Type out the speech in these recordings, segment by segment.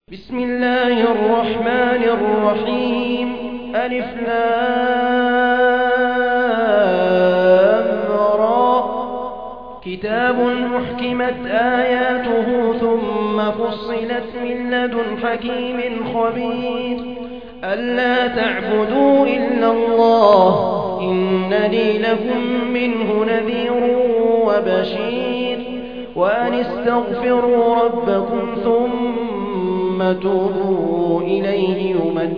بسم الله الرحمن الرحيم. ألف لام را. كتاب أحكمت آياته ثم فصلت من لدن حكيم خبير. ألا تعبدوا إلا الله إنني لكم منه نذير وبشير. وأن استغفروا ربكم ثم توبوا إليه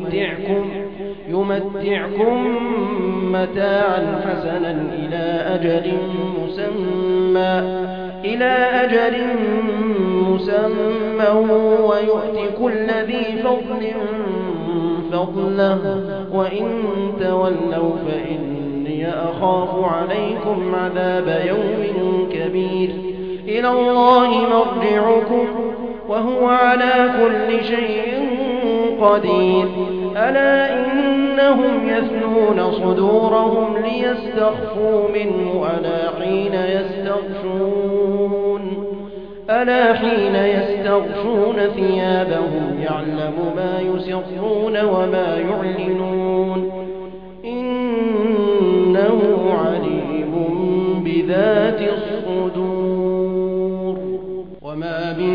يمتعكم متاعا حسنا إلى أجل مسمى ويؤت كل ذي فضل فضله. وإن تولوا فإني أخاف عليكم عذاب يوم كبير. إلى الله مرجعكم وهو على كل شيء قدير. ألا إنهم يثنون صدورهم ليستخفوا منه ألا حين يستغشون ثيابهم يعلم ما يسرون وما يعلنون إنه عليم بذات الصدور. وما من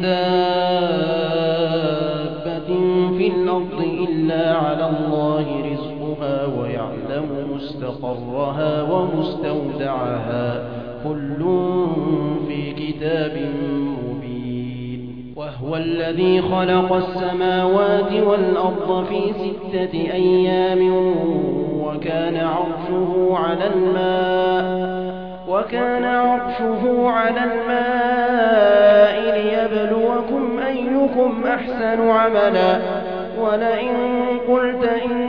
دابة في الأرض إلا على الله رزقها ويعلم مستقرها ومستودعها كل في كتاب مبين. وهو الذي خلق السماوات والأرض في 6 أيام وكان عرشه على الماء ليبلوكم أيكم أحسن عملا. ولئن قلت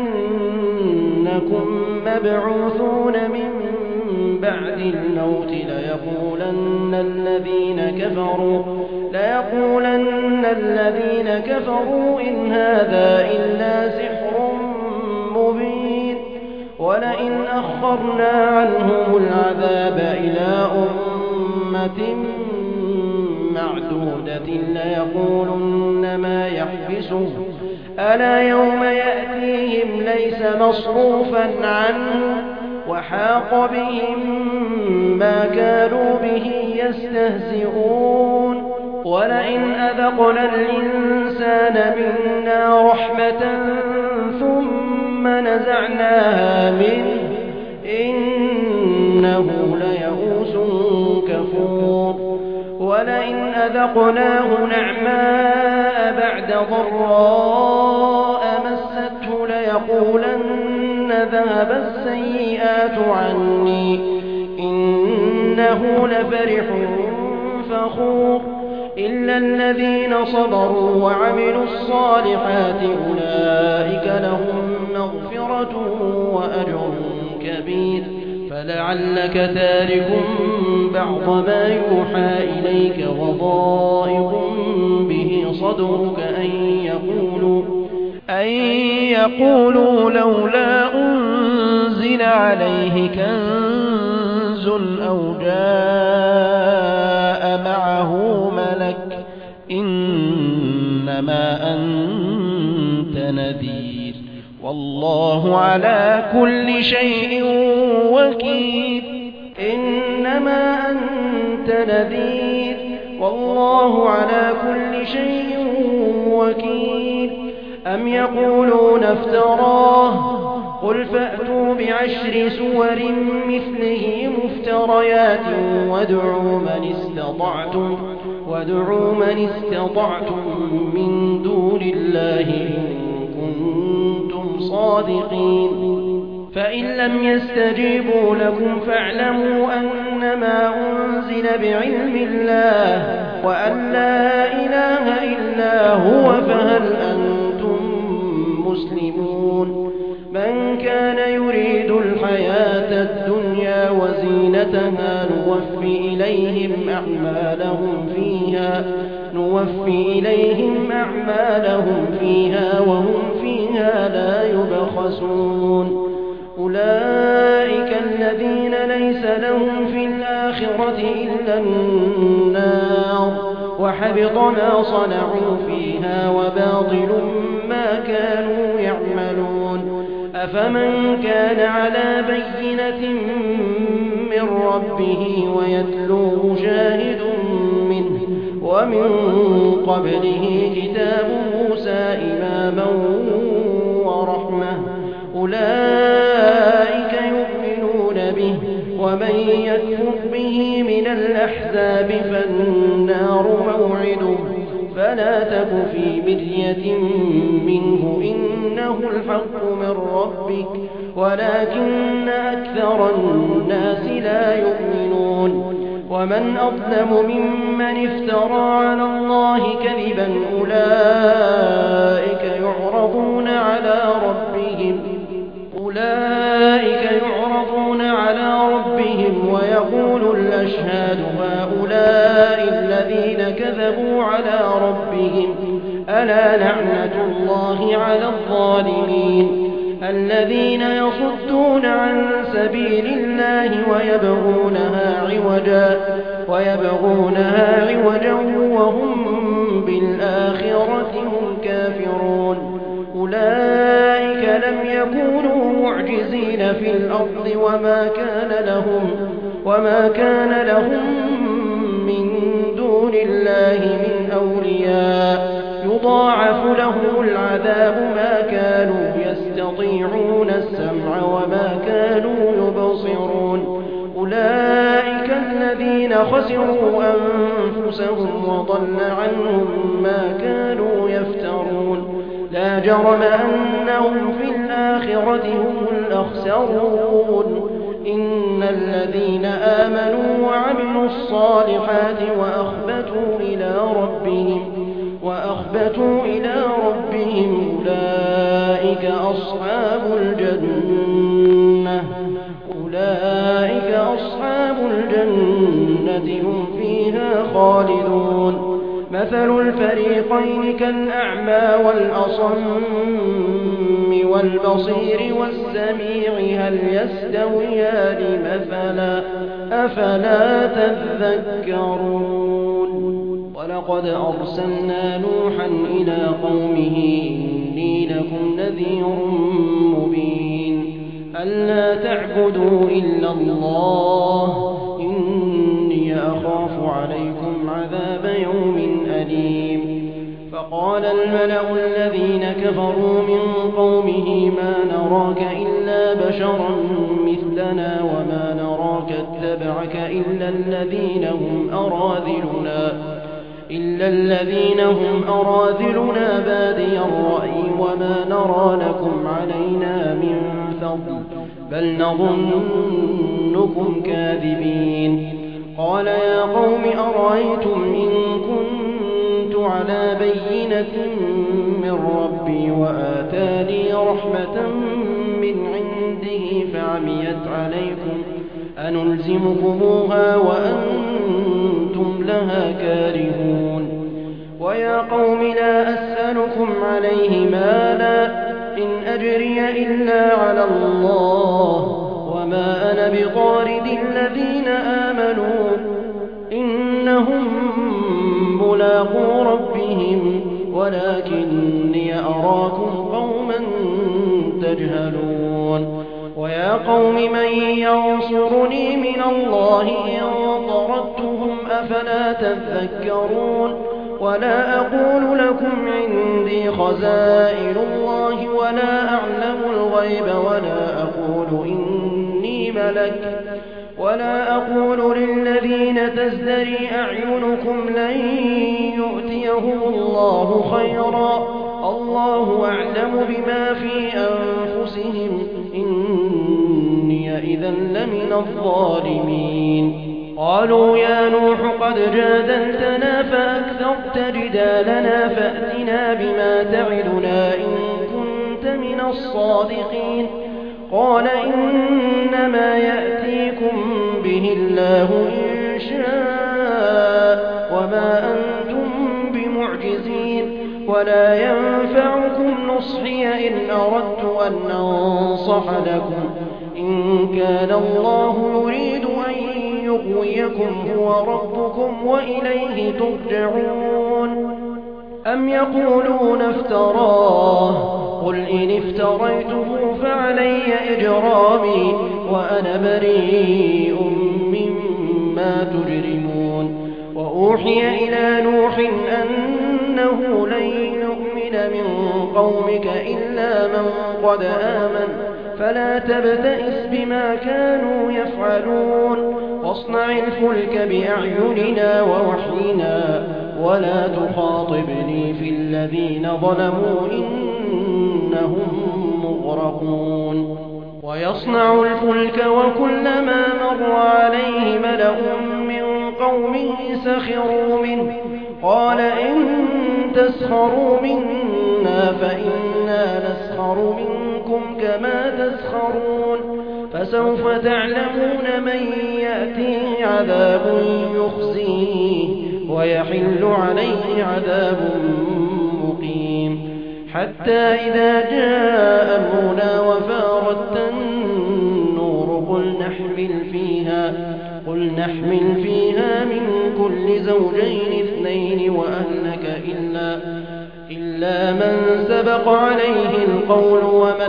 إنكم مبعوثون من بعد الموت ليقولن الذين كفروا إن هذا إلا سحر مبين. ولئن أخرنا عنهم العذاب إلى أمة معدودة ليقولن ما يحبسه. ألا يوم يأتيهم ليس مصروفا عنه وحاق بهم ما كانوا به يستهزئون. ولئن أذقنا الإنسان منا رحمة ثم نزعناها منه إنه ليئوس كفور. ولئن أذقناه نعماء بعد ضراء مسته ليقولن ذهب السيئات عني إنه لفرح فخور. إلا الذين صبروا وعملوا الصالحات أولئك لهم مغفرة وأجر كبير. فلعلك تارك بعض ما يوحى إليك وضائق به صدرك أن يقولوا لولا أنزل عليه كنز أو جاء معه ملك إنما أنت نذير والله على كل شيء وكيل. إنما أنت نذير والله على كل شيء وكيل. أم يقولون افتراه قل فأتوا ب10 سور مثله مفتريات وادعوا من استطعتم من دون الله إن كنتم صادقين. فإن لم يستجيبوا لكم فاعلموا أنما أنزل بعلم الله وأن لا إله إلا هو فهل أنتم مسلمون. من كان يريد الحياة الدنيا وزينتها نوفي إليهم أعمالهم فيها وهم فيها لا يبخسون. أولئك الذين ليس لهم في الآخرة إلا النار وحبط ما صنعوا فيها وباطل ما كانوا يعملون أفمن كان على بينة من ربه ويتلوه شاهد منه ومن قبله كتاب موسى إماما ورحمة أولئك يؤمنون به ومن يكفر به من الأحزاب فالنار موعده فلا تك في مرية منه إنه الحق من ربك ولكن أكثر الناس لا يؤمنون ومن أظلم ممن افترى على الله كذبا أولئك يعرضون على ربهم ويقول الأشهاد هؤلاء الذين كذبوا على ربهم ألا لعنة الله على الظالمين الذين يصدون عن سبيل الله ويبغونها عوجا وهم بالآخرة هم كافرون أولئك لم يكونوا معجزين في الأرض وما كان لهم من دون الله من أولياء يضاعف لهم العذاب ما كانوا يستطيعون السمع وما كانوا يبصرون أولئك الذين خسروا أنفسهم وضل عنهم ما كانوا يفترون لا جرم أنهم في الآخرة هم الأخسرون إن الذين آمنوا وعملوا الصالحات وأخبتوا إلى ربهم أولئك أصحاب الجنة هم فيها خالدون مثل الفريقين كالأعمى والأصم والبصير والسميع هل يستويان مثلا أفلا تذكرون ولقد أرسلنا نوحا إلى قومه إني لكم نذير مبين ألا تعبدوا إلا الله إني أخاف عليكم عذاب يوم أليم فقال الملأ الذين كفروا من قومه ما نراك إلا بشرا مثلنا وما نراك اتبعك إلا الذين هم أراذلنا بادي الرأي وما نرى لكم علينا من فضل بل نظنكم كاذبين قال يا قوم أرأيتم إن كنت على بينة من ربي وآتاني رحمة من عنده فعميت عليكم أنلزمكموها وأنتم لها كارهون ويا قوم لا أسألكم عليه مالا إن أجري إلا على الله وما أنا بطارد الذين آمنوا إنهم ملاقو ربهم ولكني أراكم قوما تجهلون ويا قوم من ينصرني من الله إن طردتهم أفلا تذكرون ولا أقول لكم عندي خزائن الله ولا أعلم الغيب ولا أقول إني ملك ولا أقول للذين تزدري أعينكم لن يؤتيهم الله خيرا الله أعلم بما في أنفسهم إني إذا لمن الظالمين قالوا يا نوح قد جادلتنا فأكثرت جدالنا فأتنا بما تعدنا إن كنت من الصادقين قال إنما يأتيكم به الله إن شاء وما أنتم بمعجزين ولا ينفعكم نصحي إن أردت أن أنصح لكم إن كان الله يريد أن يغويكم هو ربكم وإليه ترجعون أم يقولون افتراه قل إن افتريته فعلي إجرامي وأنا بريء مما تجرمون وأوحي إلى نوح أنه لن يؤمن من قومك إلا من قد آمن فلا تبتئس بما كانوا يفعلون واصنع الفلك بأعيننا ووحينا ولا تخاطبني في الذين ظلموا إنهم مغرقون ويصنع الفلك وكلما مر عليه ملأ من قومه سخروا منه قال إن تسخروا منا فإنا نسخر منكم كما تسخرون فسوف تعلمون من يأتيه عذاب يخزيه ويحل عليه عذاب مقيم حتى إذا جاء أمرنا وفارت النور قل نحمل فيها من كل زوجين اثنين وأهلك إلا من سبق عليه القول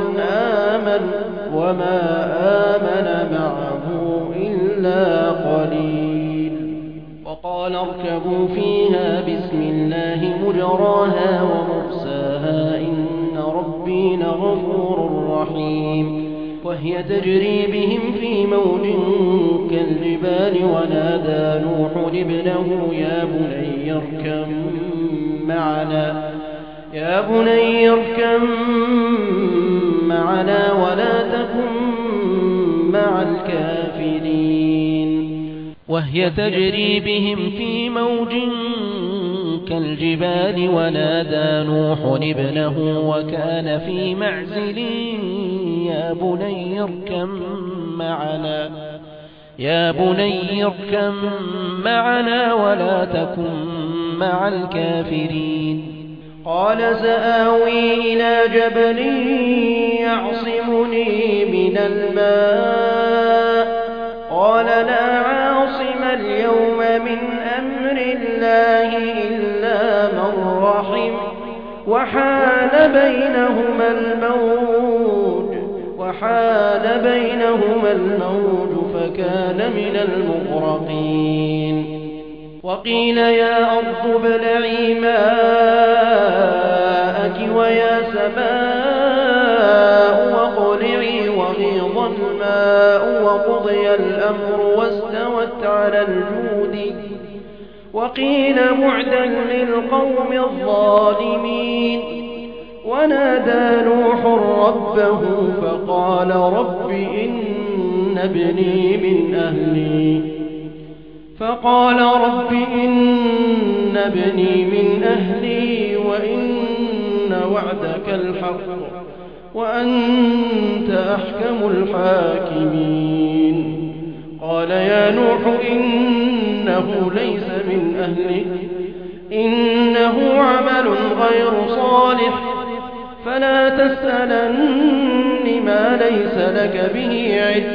وما آمن معه إلا قليل وقال اركبوا فيها بسم الله مجراها ومرساها إن ربي لغفور رحيم وهي تجري بهم في موج كالجبال ونادى نوح ابنه يا بني اركب معنا ولا تكن مع الكافرين وهي تجري بهم في موج كالجبال ونادى نوح ابنه وكان في معزل يا بني اركب معنا ولا تكن مع الكافرين قال سآوي إلى جبل يعصمني من الماء قال لا عاصم اليوم من أمر الله إلا من رحم وحال بينهما الموج فكان من المغرقين وقيل يا أرض ابلعي ماءك ويا سماء واقلعي وغيض الماء وقضي الأمر واستوت على الجود وقيل بعدا للقوم الظالمين ونادى نوح ربه فقال رب إن ابني من أهلي وإن وعدك الحق وأنت أحكم الحاكمين قال يا نوح إنه ليس من أهلك إنه عمل غير صالح فلا تسألن ما ليس لك به علم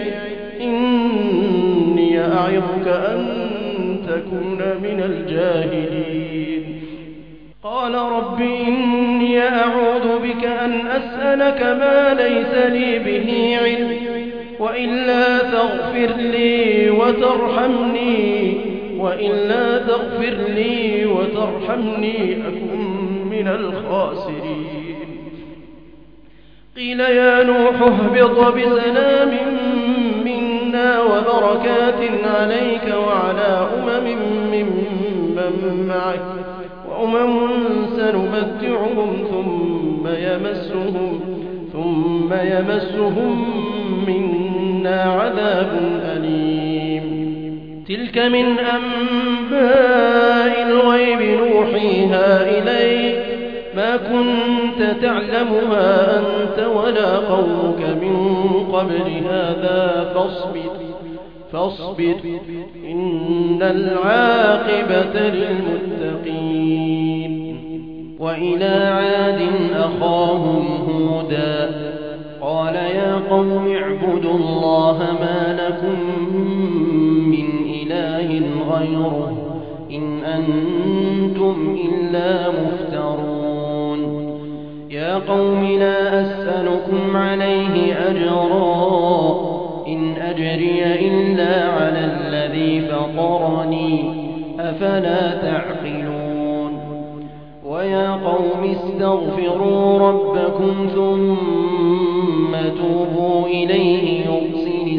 إني أعظك أن تكون من الجاهلين قال رب إني أعوذ بك أن أسألك ما ليس لي به علم وإلا تغفر لي وترحمني أكن من الخاسرين قيل يا نوح اهبط بسلام منا وبركات عليك وعلى ممن معك وأمم سنمتعهم ثم يمسهم منا عذاب أليم تلك من أنباء الغيب نوحيها إليك ما كنت تعلمها أنت ولا قومك من قبل هذا فاصبر إن العاقبة للمتقين وإلى عاد أخاهم هودا قال يا قوم اعبدوا الله ما لكم من غيره إن أنتم إلا مفترون يا قوم لا أسألكم عليه أجرا إن أجري إلا على الذي فطرني أفلا تعقلون ويا قوم استغفروا ربكم ثم توبوا إليه يرسل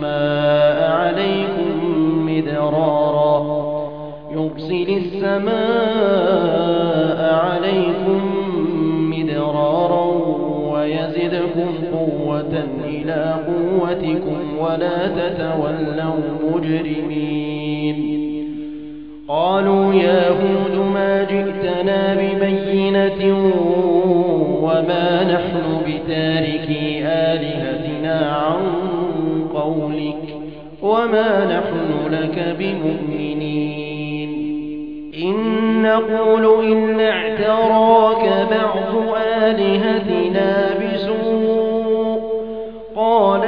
السماء عليكم مدرارا ويزدكم قوة إلى قوتكم ولا تتولوا مجرمين قالوا يا هود ما جئتنا ببينة وما نحن بتاركي آلهتنا عن قولك وما نحن لك بمؤمنين إن نقول إلا اعتراك بعض آلهتنا بسوء قال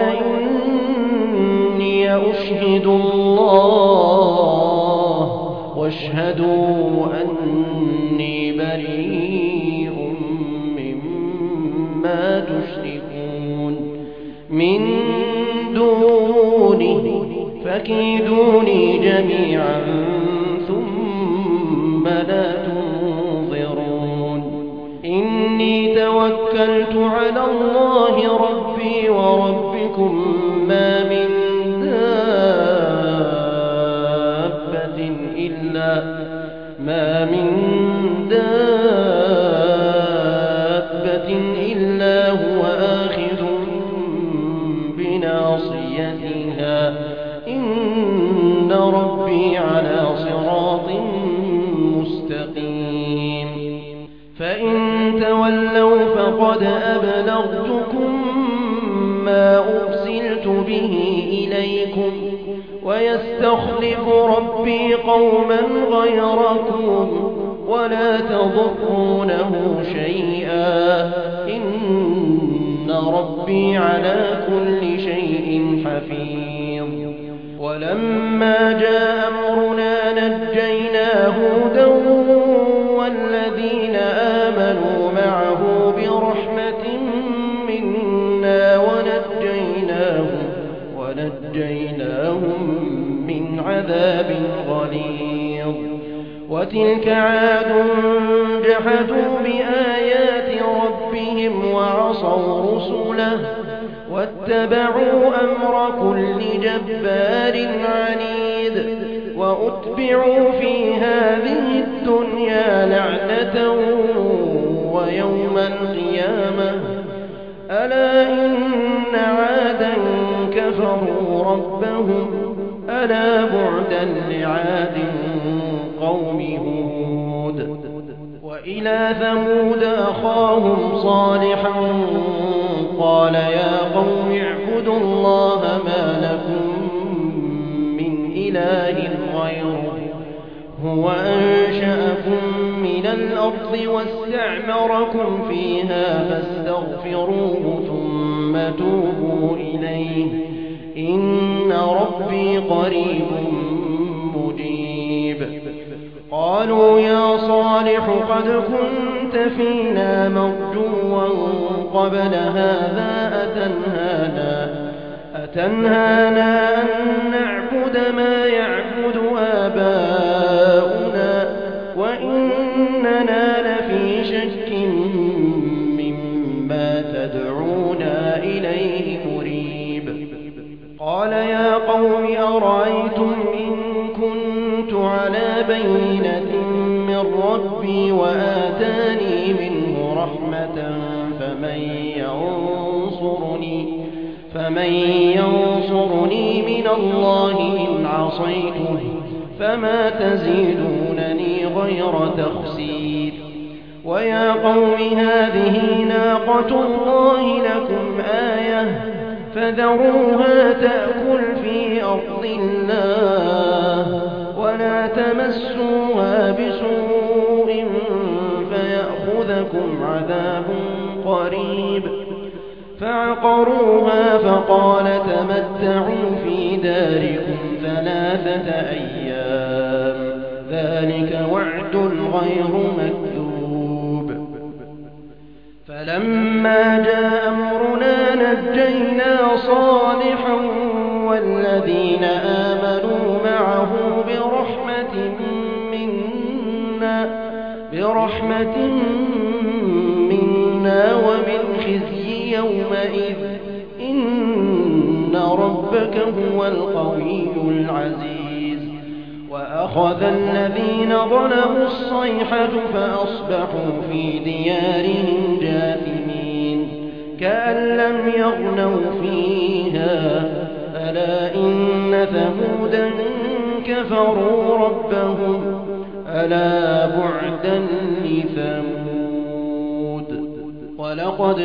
إني أشهد الله واشهدوا أني بريء مما تشركون من دونه فكيدوني جميعا ثم لا تنظرون إني توكلت على الله ربي وربكم ما من دابة إلا هو آخذ بناصيتها إن ربي على صراط مستقيم فإن تولوا فقد أبلغتكم ما أرسلت به إليكم ويستخلف ربي قوما غيركم ولا تضرونه شيئا إن ربي على كل شيء حفيظ ولما جاء أمرنا نجينا هودا والذين آمنوا معه برحمة منا ونجيناهم من عذاب غليظ وتلك عاد جحدوا بآيات ربهم وعصوا رسله واتبعوا أمر كل جبار عنيد وأتبعوا في هذه الدنيا لعنة ويوم القيامة ألا إن عادا كفروا ربهم ألا بعدا لعاد قوم هود وإلى ثمود أخاهم صالحا قال يا قوم اعبدوا الله ما لكم من إله غيره هو أنشأكم من الأرض واستعمركم فيها فاستغفروه ثم توبوا إليه إن ربي قريب مجيب قالوا يا صالح قد كنت فينا مرجوا قبل هذا أتنهانا أن نعبد ما يعبد آباؤنا وإننا لفي شك مما تدعونا إليه مريب قال يا قوم أرأيتم إن كنت على بينة من ربي وآتاني منه رحمة فمن ينصرني من الله إن عصيته فما تزيدونني غير تخسير ويا قوم هذه ناقة الله لكم آية فذروها تأكل في أرض الله ولا تمسوها بسوء فيأخذكم عذاب قريب فعقروها فقال تمتعوا في داركم 3 أيام ذلك وعد غير مكذوب فلما جاء أمرنا نجينا صالحا والذين آمنوا معه برحمة منا ومن خزي يومئذ إن ربك هو القوي العزيز وأخذ الذين ظلموا الصيحة فأصبحوا في ديارهم جاثمين كأن لم يغنوا فيها ألا إن ثمودا كفروا ربهم ألا بعدا لثمود ولقد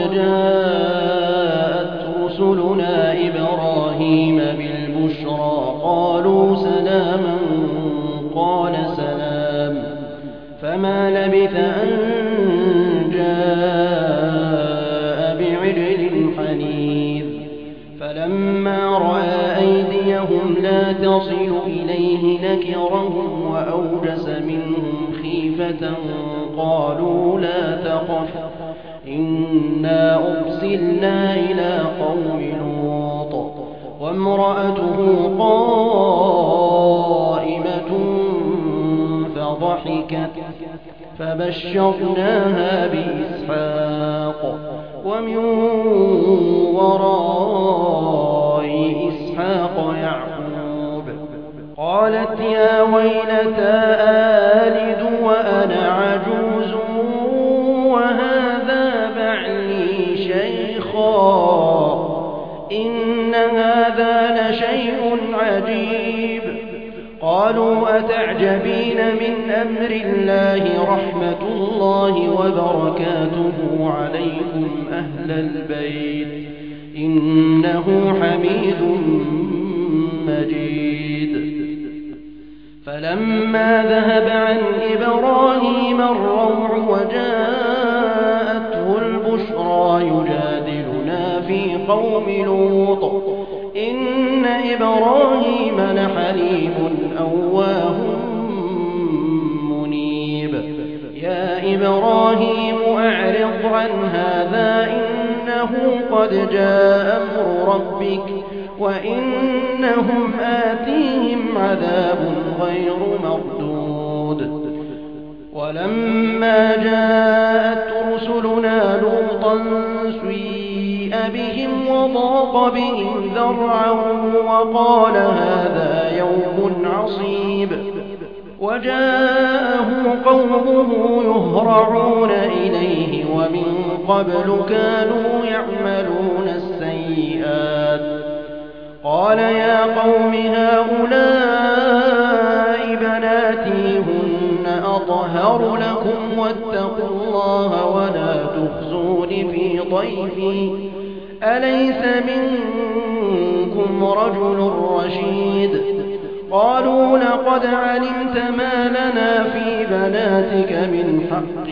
جاءت رسلنا إبراهيم بالبشرى قالوا سلاما قال سلام فما لبث أن جاء بعجل حنيذ فلما رأى أيديهم لا تصل إليه نكرهم وأوجس منهم خيفة قالوا لا تخف إنا أرسلنا إلى قوم لوط وامرأته قائمة فضحكت فبشرناها بإسحاق ومن وراء إسحاق يعقوب قالت يا ويلتى آلد وأنا عجوز وهذا بعلي شيخا إن هذا لشيء عجيب قالوا أتعجبين من أمر الله رحمة الله وبركاته عليكم أهل البيت إنه حميد مجيد فلما ذهب عن إبراهيم الروع وجاءته البشرى يجادلنا في قوم لوط إن إبراهيم لحليم أواه منيب يا إبراهيم أعرض عن هذا إنه قد جاء أمر ربك وإنهم آتيهم عذاب غير مردود ولما جاءت رسلنا لوطا سيء بهم وضاق بهم ذرعا وقال هذا يوم عصيب وجاءه قومه يهرعون إليه ومن قبل كانوا يعملون السيئات قال يا قوم هؤلاء بناتي هن أطهر لكم واتقوا الله ولا تخزون في ضيفي أليس منكم رجل رشيد قالوا لقد علمت ما لنا في بناتك من حق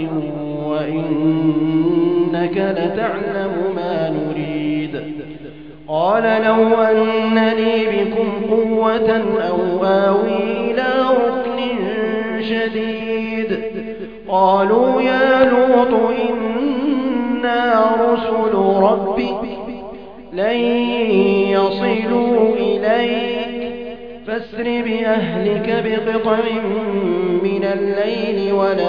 وإنك لتعلم ما نريد قال لو أن لي بكم قوة أو آوي إلى ركن شديد قالوا يا لوط إنا رسل ربك لن يصلوا إليك فاسر بأهلك بقطع من الليل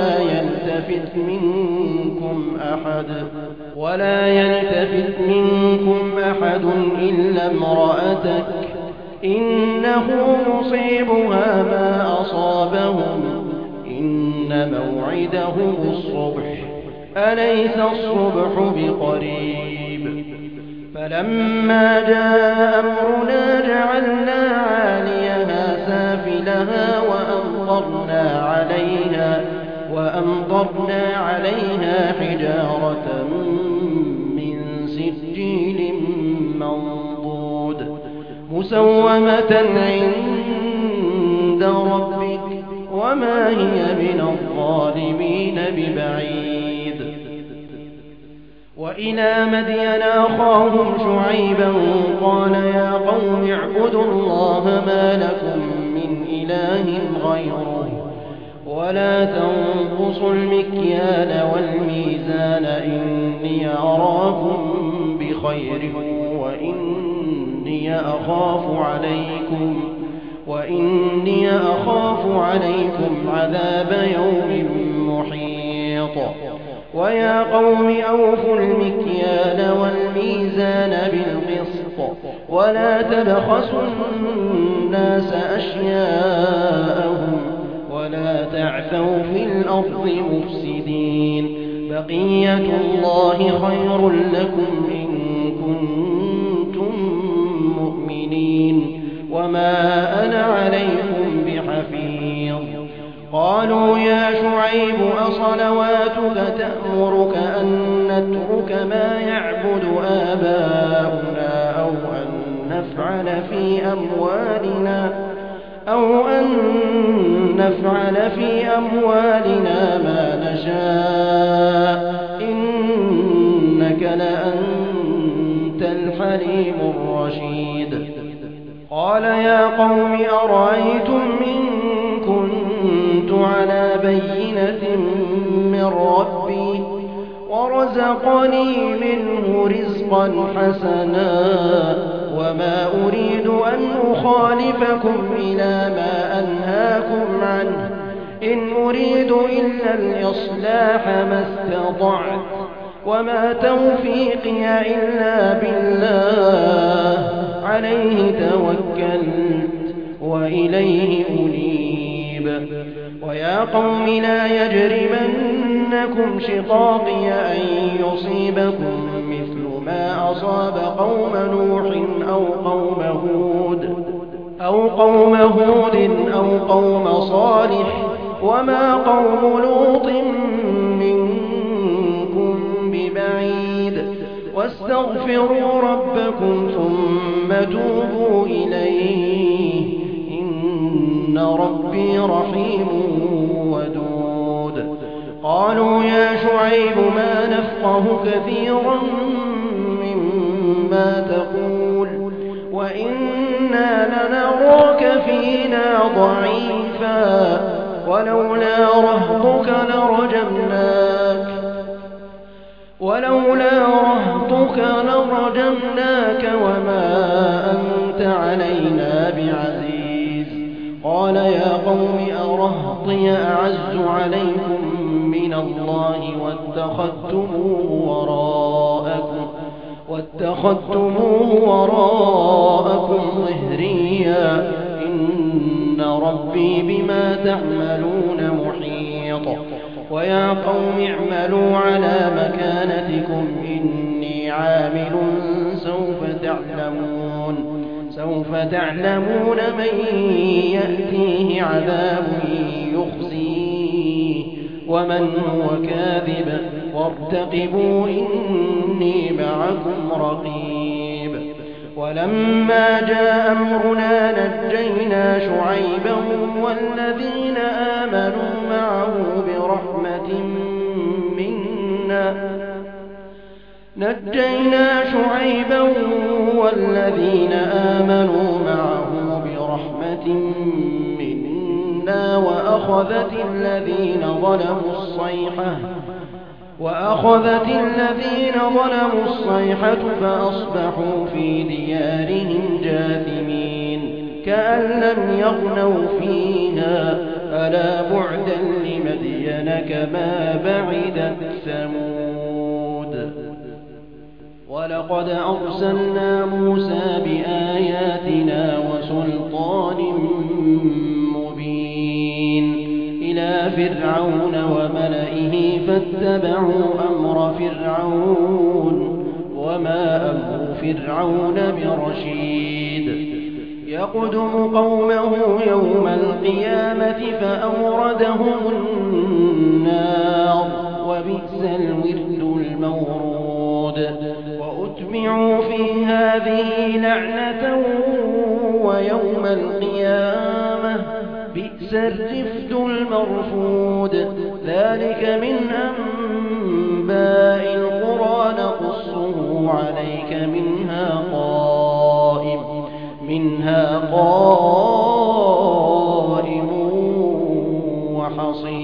ولا يلتفت منكم أحد إلا امرأتك إنه مصيبها ما أصابهم إن موعدهم الصبح أليس الصبح بقريب فلما جاء أمرنا جعلنا عاليها سافلها وأمطرنا عليها حجارة من سجيل منضود مسومة عند ربك وما هي من الظالمين ببعيد وإلى مدين أخاهم شعيبا قال يا قوم اعبدوا الله ما لكم من إله غيره ولا تنقصوا المكيال والميزان إني أراكم بخير وإني أخاف عليكم عذاب يوم محيط ويا قوم أوفوا المكيال والميزان بالقسط ولا تبخسوا الناس أشياءهم ولا تعثوا في الأرض مفسدين بقية الله خير لكم إن كنتم مؤمنين وما أنا عليكم بحفيظ قالوا يا شعيب أصلواتك تأمرك أن نترك ما يعبد آباؤنا أو أن نفعل في أموالنا ما نشاء إنك لأنت الحليم الرشيد قال يا قوم أرأيتم إن كنت على بينة من ربي ورزقني منه رزقا حسنا وما أريد أن أخالفكم إلى ما أنهاكم عنه إن أريد إلا الإصلاح ما استطعت وما توفيقي إلا بالله عليه توكلت وإليه أنيب ويا قوم لا يجرمنكم شقاقي أن يصيبكم مثل ما أصاب قوم نوح أو قوم هود أو قوم صالح وما قوم لوط منكم ببعيد واستغفروا ربكم ثم توبوا إليه إن ربي رحيم ودود قالوا يا شعيب ما نفقه كثيرا مما تقول وإنا لنراك فينا ضعيفا ولولا رهطك لرجمناك وما أنت علينا بعزيز قال يا قوم أرهطي أعز عليكم من الله واتخذتموه وراءكم ظهريا إن ربي بما تعملون محيط ويا قوم اعملوا على مكانتكم إني عامل سوف تعلمون من يأتيه عذاب يخزيه ومن هو كاذب وارتقبوا إني معكم رقيب ولما جاء أمرنا نجينا شعيبا والذين آمنوا معه برحمة منا وأخذت الذين ظلموا الصيحة فأصبحوا في ديارهم جاثمين كأن لم يغنوا فيها ألا بعدا لمدين كما بعدت ثمود ولقد أرسلنا موسى بآياتنا وسلطان مبين إلى فرعون وملئه فاتبعوا أمر فرعون وما أمر فرعون برشيد يقدم قومه يوم القيامة فأوردهم النار وبئس الورد المورود وأتبعوا في هذه لعنة ويوم القيامة بئس الرفد المرفود ذلك من أنباء القرى نقصه عليك منها قائم وحصيد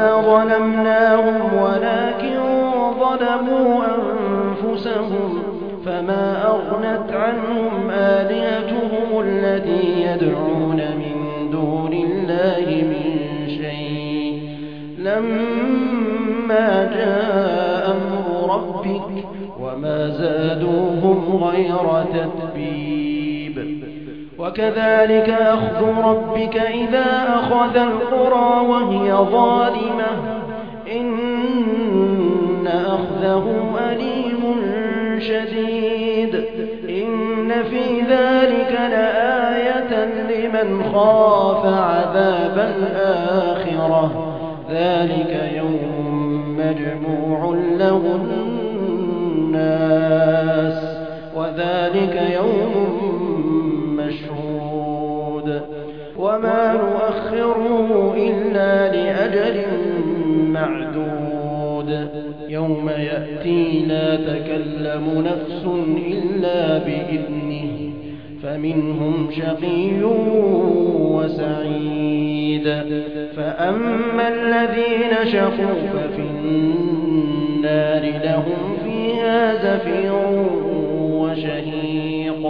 وما ظلمناهم ولكن ظلموا أنفسهم فما أغنت عنهم آلهتهم التي يدعون من دون الله من شيء لما جاء أمر ربك وما زادوهم غير تتبيب وكذلك أخذ ربك إذا أخذ القرى وهي ظالمة إن أخذه أليم شديد إن في ذلك لآية لمن خاف عذاب الآخرة ذلك يوم مجموع له الناس وذلك يوم مشهود وما نؤخره إلا لأجل معدود يوم يأتي لا تكلم نفس إلا بإذنه فمنهم شقي وسعيد فأما الذين شقوا ففي النار لهم فيها زفير وشهيق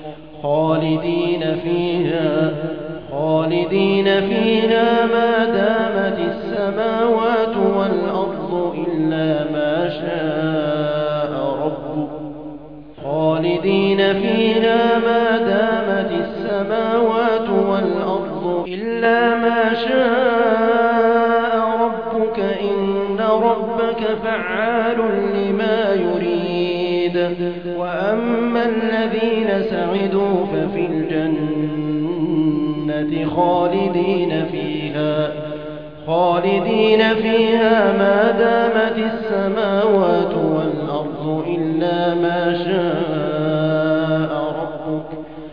خالدين فيها ما دامت السماوات والأرض إلا ما شاء ربك خالدين فيها ما دامت السماوات والأرض إلا ما شاء ربك إن ربك فعال لما يريد وأما الذين سعدوا ففي الجنة خالدين فيها ما دامت السماوات والأرض إلا ما شاء ربك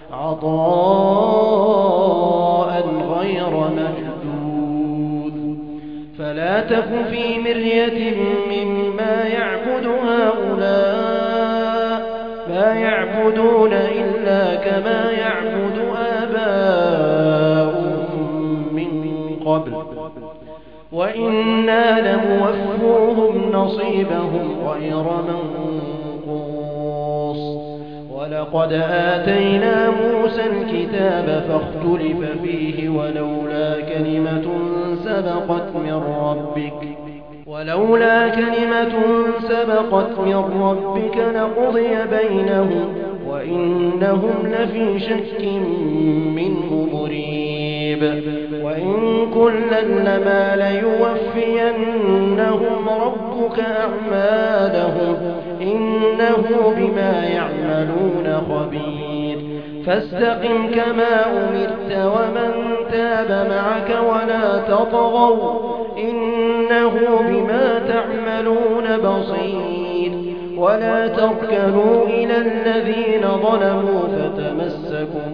عطاء غير مجدود فلا تك في مرية مما يعبد هؤلاء لا يعبدون إلا كما يعبد آباؤهم من قبل وإنا لموفوهم نصيبهم غير منقوص ولقد آتينا موسى الكتاب فاختلف فيه ولولا كلمة سبقت من ربك لقضي بينهم وإنهم لفي شك منه مريب وإن كلا لما ليوفينهم ربك أعمالهم إنه بما يعملون خبير فاستقم كما أمرت ومن تاب معك ولا تطغوا إنه بما تعملون بصير ولا تركنوا إلى الذين ظلموا فتمسكم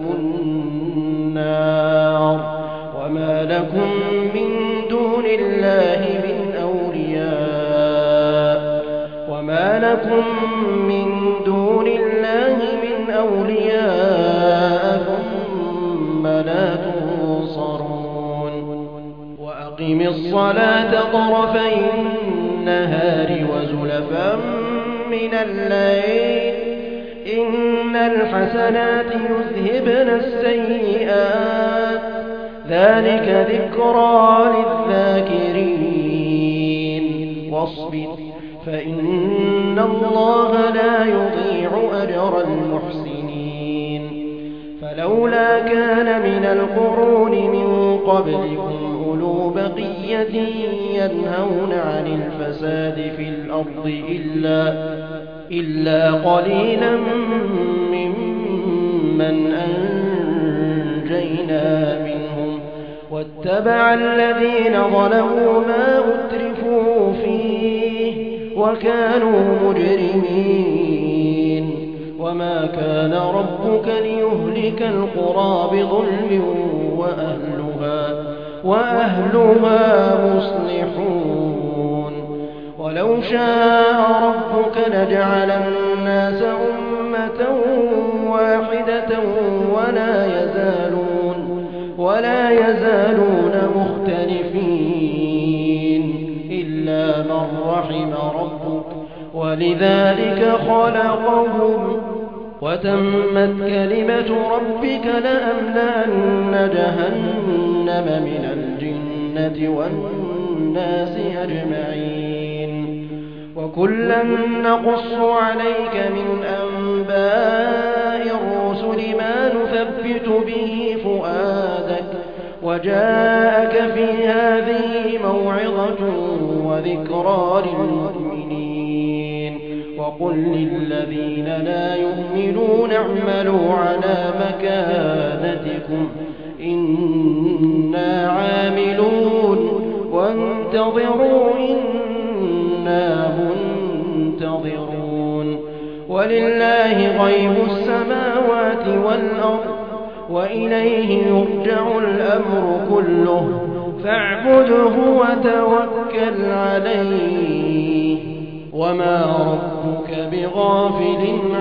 النار وما لكم من دون الله من أولياء ثم لا تنصرون وأقم الصلاة طرفي النهار وزلفا من الليل إن الحسنات يذهبن السيئات ذلك ذكرى للذاكرين واصبر فإن الله لا يضيع أجر المحسنين فلولا كان من القرون من قبلكم أولو بقية ينهون عن الفساد في الأرض إلا قليلا ممن أنجينا منهم واتبع الذين ظلموا ما أترفوا فيه وكانوا مجرمين وما كان ربك ليهلك القرى بظلم وأهلها مصلحون ولو شاء ربك لجعل الناس أمة واحدة ولا يزالون مختلفين رحم ربك ولذلك خلقهم وتمت كلمة ربك لأملأن جهنم من الجنة والناس أجمعين وكلا نقص عليك من أنباء الرسل ما نثبت به فؤادك وجاءك في هذه موعظة وذكرى للمؤمنين وقل للذين لا يؤمنون اعملوا على مكانتكم إنا عاملون وانتظروا إنا منتظرون ولله غيب السماوات والأرض وإليه يرجع الأمر كله فاعبده وتوكل عليه وما ربك بغافل